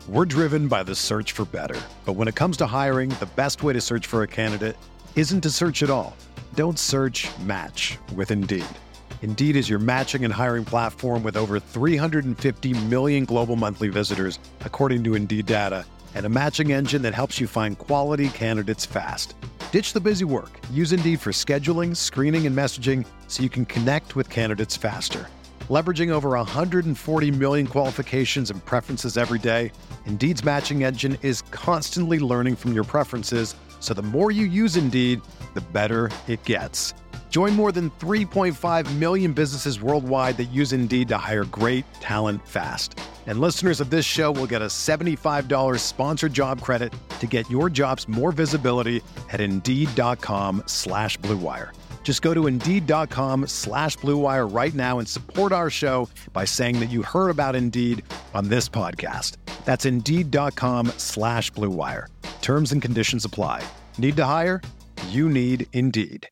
We're driven by the search for better. But when it comes to hiring, the best way to search for a candidate isn't to search at all. Don't search, match with Indeed. Indeed is your matching and hiring platform with over 350 million global monthly visitors, according to Indeed data, and a matching engine that helps you find quality candidates fast. Ditch the busy work. Use Indeed for scheduling, screening, and messaging so you can connect with candidates faster. Leveraging over 140 million qualifications and preferences every day, Indeed's matching engine is constantly learning from your preferences, so the more you use Indeed, the better it gets. Join more than 3.5 million businesses worldwide that use Indeed to hire great talent fast. And listeners of this show will get a $75 sponsored job credit to get your jobs more visibility at Indeed.com/Blue Wire. Just go to Indeed.com/Blue Wire right now and support our show by saying that you heard about Indeed on this podcast. That's Indeed.com/Blue Wire. Terms and conditions apply. Need to hire? You need Indeed.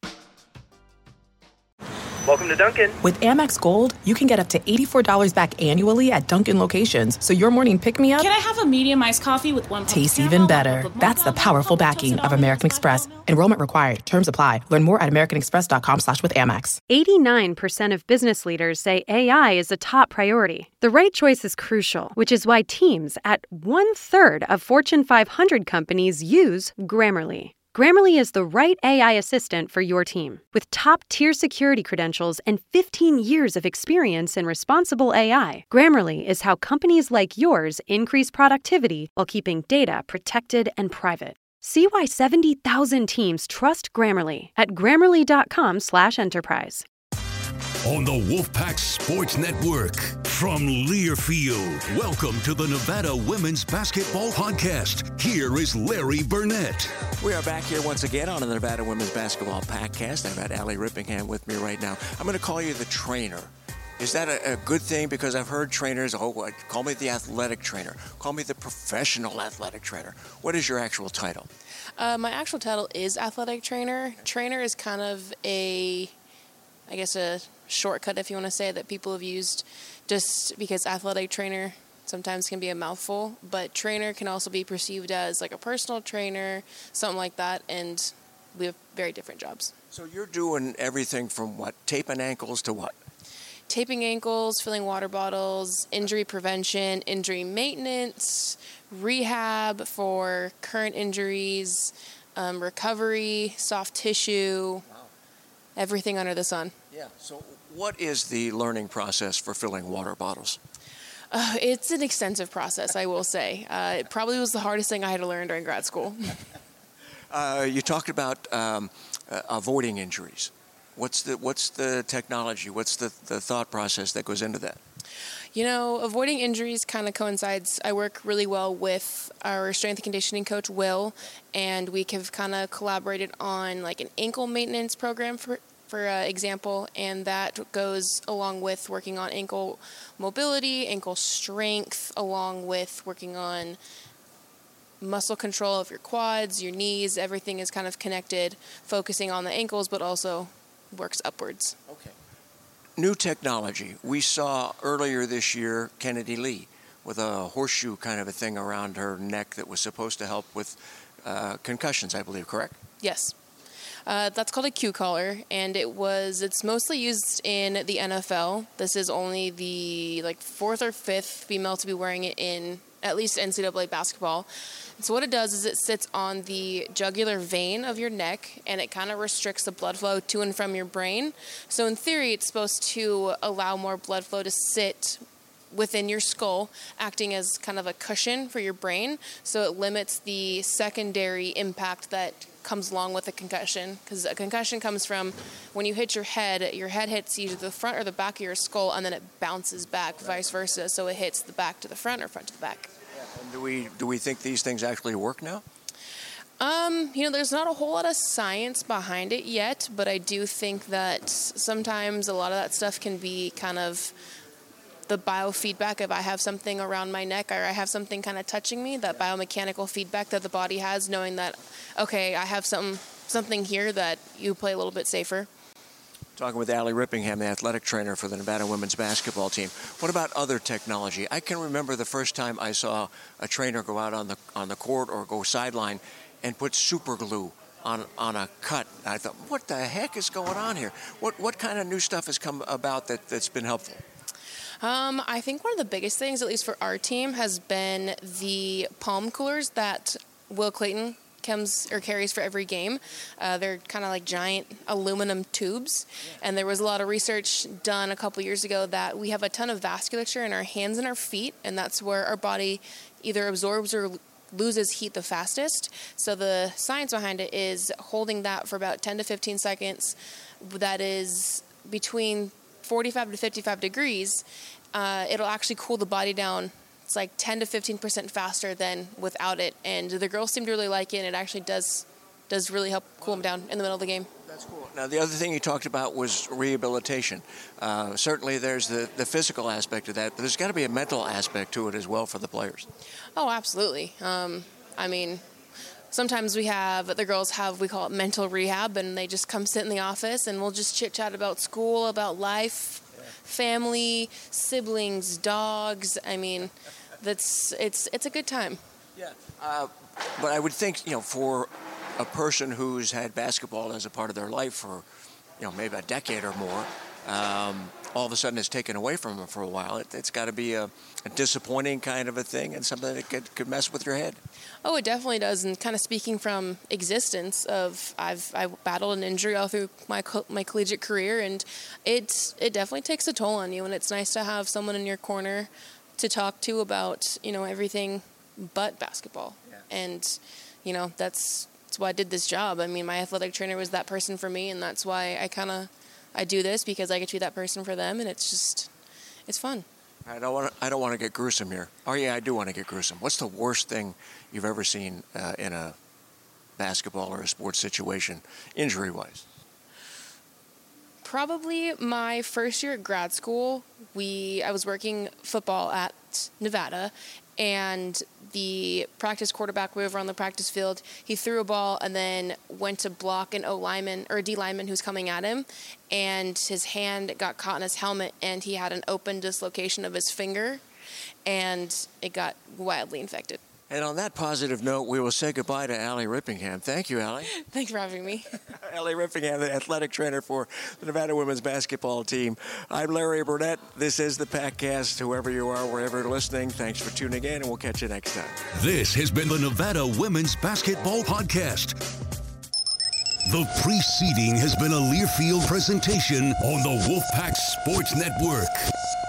Welcome to Dunkin'. With Amex Gold, you can get up to $84 back annually at Dunkin' locations, so your morning pick-me-up Can I have a medium iced coffee with 1 tastes even better. That's the powerful backing of American Express. Enrollment required. Terms apply. Learn more at americanexpress.com/withAmex. 89% of business leaders say AI is a top priority. The right choice is crucial, which is why teams at 1/3 of Fortune 500 companies use Grammarly. Grammarly is the right AI assistant for your team. With top-tier security credentials and 15 years of experience in responsible AI, Grammarly is how companies like yours increase productivity while keeping data protected and private. See why 70,000 teams trust Grammarly at grammarly.com/enterprise. On the Wolfpack Sports Network from Learfield, welcome to the Nevada Women's Basketball Podcast. Here is Larry Burnett. We are back here once again on the Nevada Women's Basketball Podcast. I've got Allie Rippingham with me right now. I'm going to call you the trainer. Is that a good thing? Because I've heard trainers, call me the athletic trainer. Call me the professional athletic trainer. What is your actual title? My actual title is athletic trainer. Trainer is kind of a shortcut, if you want to say, that people have used just because athletic trainer sometimes can be a mouthful, but trainer can also be perceived as like a personal trainer, something like that, and we have very different jobs. So you're doing everything from what? Taping ankles to what? Taping ankles, filling water bottles, injury prevention, injury maintenance, rehab for current injuries, recovery, soft tissue, everything under the sun. Yeah. So what is the learning process for filling water bottles? It's an extensive process, I will say. It probably was the hardest thing I had to learn during grad school. You talked about avoiding injuries. What's the technology? What's the thought process that goes into that? You know, avoiding injuries kind of coincides. I work really well with our strength and conditioning coach, Will, and we have kind of collaborated on like an ankle maintenance program for example, and that goes along with working on ankle mobility, ankle strength, along with working on muscle control of your quads, your knees. Everything is kind of connected, focusing on the ankles, but also works upwards. Okay. New technology. We saw earlier this year Kennedy Lee with a horseshoe kind of a thing around her neck that was supposed to help with concussions, I believe, correct? Yes. That's called a Q collar, and it's mostly used in the NFL. This is only the fourth or fifth female to be wearing it in at least NCAA basketball. And so what it does is it sits on the jugular vein of your neck, and it kind of restricts the blood flow to and from your brain. So in theory, it's supposed to allow more blood flow to sit within your skull, acting as kind of a cushion for your brain. So it limits the secondary impact that comes along with a concussion, because a concussion comes from when you hit your head hits either the front or the back of your skull, and then it bounces back, vice versa. So it hits the back to the front or front to the back. Yeah. And do we think these things actually work now? There's not a whole lot of science behind it yet, but I do think that sometimes a lot of that stuff can be kind of the biofeedback. If I have something around my neck or I have something kind of touching me, that biomechanical feedback that the body has, knowing that, okay, I have something here, that you play a little bit safer. Talking with Allie Rippingham, the athletic trainer for the Nevada women's basketball team. What about other technology? I can remember the first time I saw a trainer go out on the court or go sideline and put super glue on a cut. I thought, what the heck is going on here? What kind of new stuff has come about that's been helpful? I think one of the biggest things, at least for our team, has been the palm coolers that Will Clayton carries for every game. They're kind of like giant aluminum tubes, and there was a lot of research done a couple years ago that we have a ton of vasculature in our hands and our feet, and that's where our body either absorbs or loses heat the fastest. So the science behind it is holding that for about 10 to 15 seconds. That is between 45 to 55 degrees. It'll actually cool the body down. It's like 10 to 15% faster than without it. And the girls seem to really like it, and it actually does really help cool them down in the middle of the game. That's cool. Now, the other thing you talked about was rehabilitation. Certainly there's the physical aspect of that, but there's got to be a mental aspect to it as well for the players. Oh, absolutely. I mean, sometimes we call it mental rehab, and they just come sit in the office, and we'll just chit-chat about school, about life, family, siblings, dogs. I mean, it's a good time. Yeah. But I would think, for a person who's had basketball as a part of their life for, maybe a decade or more, all of a sudden it's taken away from them for a while. It's got to be a disappointing kind of a thing, and something that could mess with your head. Oh, it definitely does. And kind of speaking from existence, I battled an injury all through my collegiate career, and it definitely takes a toll on you. And it's nice to have someone in your corner to talk to about everything but basketball. Yeah. And that's why I did this job. I mean, my athletic trainer was that person for me, and that's why I do this, because I get to be that person for them, and it's fun. I don't want to get gruesome here. Oh yeah, I do want to get gruesome. What's the worst thing you've ever seen in a basketball or a sports situation, injury-wise? Probably my first year at grad school. I was working football at Nevada, and the practice quarterback, we were on the practice field, he threw a ball and then went to block an D lineman who's coming at him, and his hand got caught in his helmet, and he had an open dislocation of his finger, and it got wildly infected. And on that positive note, we will say goodbye to Allie Rippingham. Thank you, Allie. Thanks for having me. Allie Rippingham, the athletic trainer for the Nevada women's basketball team. I'm Larry Burnett. This is the Packcast. Whoever you are, wherever you're listening, thanks for tuning in, and we'll catch you next time. This has been the Nevada Women's Basketball Podcast. The preceding has been a Learfield presentation on the Wolfpack Sports Network.